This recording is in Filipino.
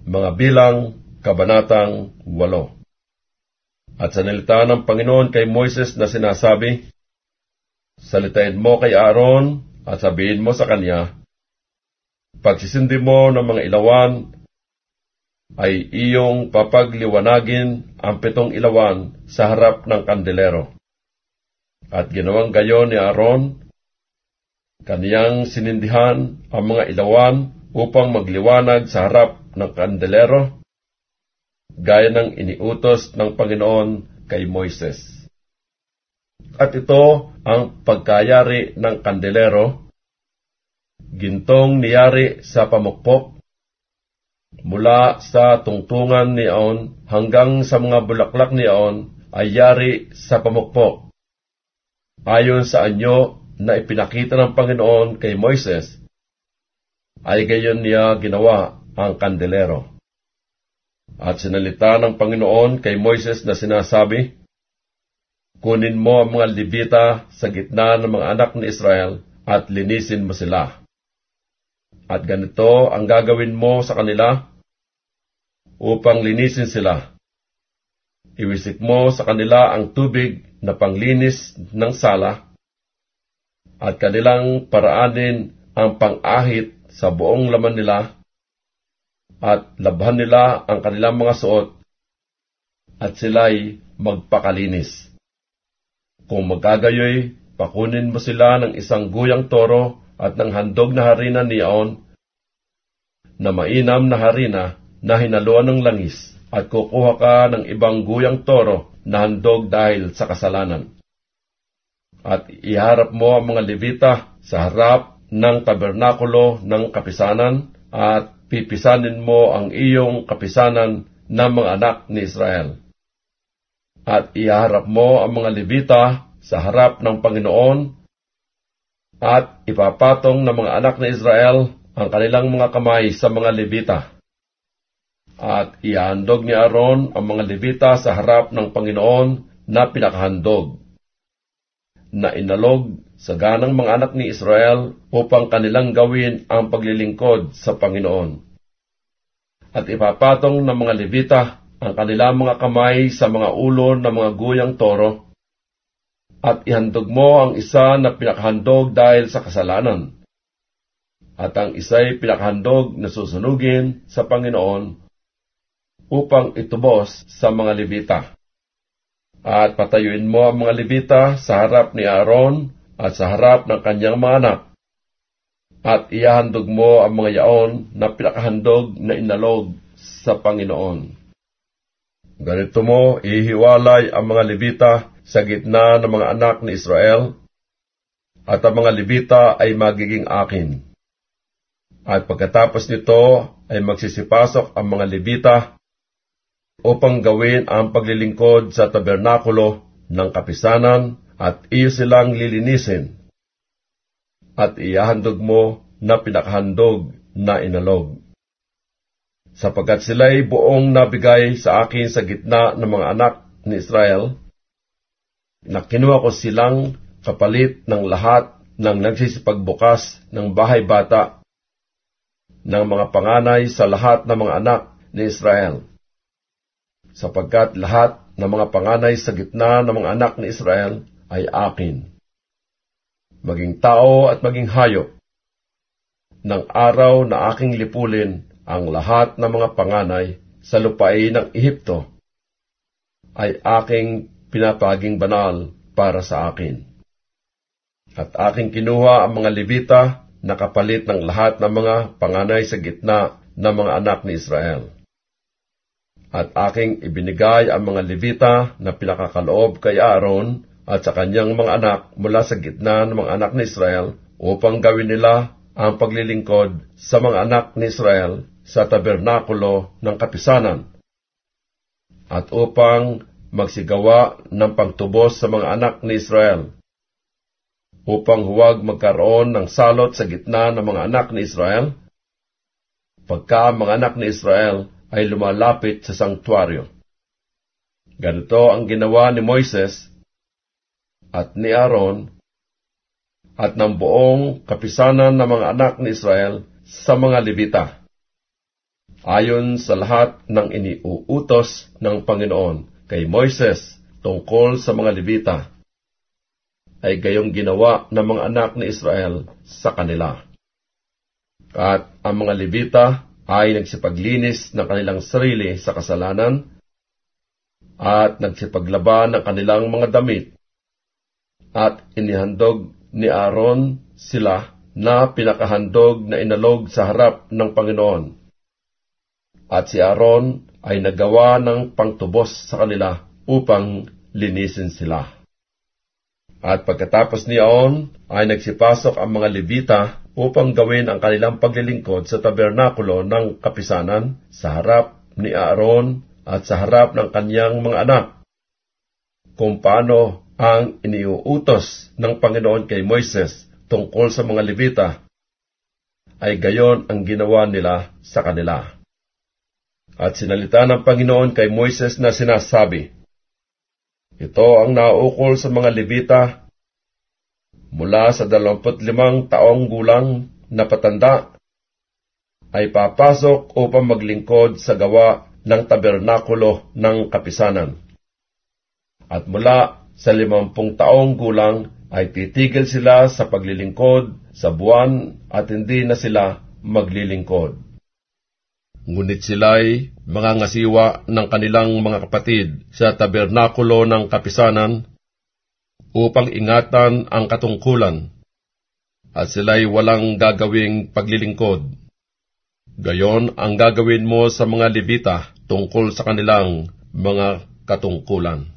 Mga Bilang, Kabanatang 8. At sanalita ng Panginoon kay Moises na sinasabi, salitain mo kay Aaron at sabihin mo sa kanya, pagsisindi mo ng mga ilawan, ay iyong papagliwanagin ang 7 ilawan sa harap ng kandelero. At ginawang gayon ni Aaron, kaniyang sinindihan ang mga ilawan upang magliwanag sa harap ng kandelero, gaya ng iniutos ng Panginoon kay Moises. At ito ang pagkayari ng kandelero, gintong niyari sa pamukpok, mula sa tungtungan niyon hanggang sa mga bulaklak niyon ay yari sa pamukpok. Ayon sa anyo na ipinakita ng Panginoon kay Moises, ay gayon niya ginawa ang kandelero. At sinalita ng Panginoon kay Moises na sinasabi, kunin mo ang mga Levita sa gitna ng mga anak ni Israel at linisin mo sila. At ganito ang gagawin mo sa kanila upang linisin sila. Iwisik mo sa kanila ang tubig na panglinis ng sala at kanilang paraanin ang pang-ahit sa buong laman nila at labhan nila ang kanilang mga suot at sila'y magpakalinis. Kung magkagayoy, pakunin mo sila ng isang guyang toro at ng handog na harina niyaon na mainam na harina na hinaluan ng langis, at kukuha ka ng ibang guyang toro na handog dahil sa kasalanan. At iharap mo ang mga Levita sa harap ng tabernakulo ng kapisanan at pipisanin mo ang iyong kapisanan ng mga anak ni Israel. At iharap mo ang mga Levita sa harap ng Panginoon at ipapatong ng mga anak ni Israel ang kanilang mga kamay sa mga Levita. At ihandog ni Aaron ang mga Levita sa harap ng Panginoon na pinakahandog, na inalog sa ganang mga anak ni Israel upang kanilang gawin ang paglilingkod sa Panginoon. At ipapatong ng mga Levita ang kanilang mga kamay sa mga ulo ng mga guyang toro, at ihandog mo ang isa na pinakahandog dahil sa kasalanan, at ang isa'y pinakahandog na susunugin sa Panginoon upang itubos sa mga Levita. At patayuin mo ang mga Levita sa harap ni Aaron at sa harap ng kanyang mga anak, at ihahandog mo ang mga yaon na pinakahandog na inalog sa Panginoon. Ganito mo ihiwalay ang mga Levita sa gitna ng mga anak ni Israel, at ang mga Levita ay magiging akin. At pagkatapos nito ay magsisipasok ang mga Levita upang gawin ang paglilingkod sa tabernakulo ng kapisanan, at iyo silang lilinisin, at ihahandog mo na pinakahandog na inalog. Sapagkat sila'y buong nabigay sa akin sa gitna ng mga anak ni Israel, na kinuha ko silang kapalit ng lahat ng nagsisipagbukas ng bahay bata, ng mga panganay sa lahat ng mga anak ni Israel. Sapagkat lahat ng mga panganay sa gitna ng mga anak ni Israel ay akin, maging tao at maging hayop. Ng araw na aking lipulin ang lahat ng mga panganay sa lupain ng Ehipto, ay aking pinapaging banal para sa akin. At aking kinuha ang mga Levita na kapalit ng lahat ng mga panganay sa gitna ng mga anak ni Israel. At aking ibinigay ang mga Levita na pinakakaloob kay Aaron at sa kanyang mga anak mula sa gitna ng mga anak ni Israel upang gawin nila ang paglilingkod sa mga anak ni Israel sa tabernakulo ng kapisanan, at upang magsigawa ng pagtubos sa mga anak ni Israel, upang huwag magkaroon ng salot sa gitna ng mga anak ni Israel, pagka ang mga anak ni Israel ay lumalapit sa sanktuaryo. Ganito ang ginawa ni Moises at ni Aaron at ng buong kapisanan ng mga anak ni Israel sa mga Levita. ayon sa lahat ng iniuutos ng Panginoon kay Moises tungkol sa mga Levita, ay gayong ginawa ng mga anak ni Israel sa kanila. At ang mga Levita ay nagsipaglinis ng kanilang sarili sa kasalanan at nagsipaglaban ng kanilang mga damit, at inihandog ni Aaron sila na pinakahandog na inalog sa harap ng Panginoon. At si Aaron ay nagawa ng pangtubos sa kanila upang linisin sila. At pagkatapos niyon ay nagsipasok ang mga Levita upang gawin ang kanilang paglilingkod sa tabernakulo ng kapisanan sa harap ni Aaron at sa harap ng kanyang mga anak, kung paano ang iniuutos ng Panginoon kay Moises tungkol sa mga Levita, ay gayon ang ginawa nila sa kanila. At sinalita ng Panginoon kay Moises na sinasabi, ito ang naukol sa mga Levita mula sa 25 taong gulang na patanda, ay papasok upang maglingkod sa gawa ng tabernakulo ng kapisanan. At mula sa 50 taong gulang ay titigil sila sa paglilingkod sa buwan at hindi na sila maglilingkod. Ngunit sila'y mangangasiwa ng kanilang mga kapatid sa tabernakulo ng kapisanan upang ingatan ang katungkulan, at sila'y walang gagawing paglilingkod. Gayon ang gagawin mo sa mga Levita tungkol sa kanilang mga katungkulan.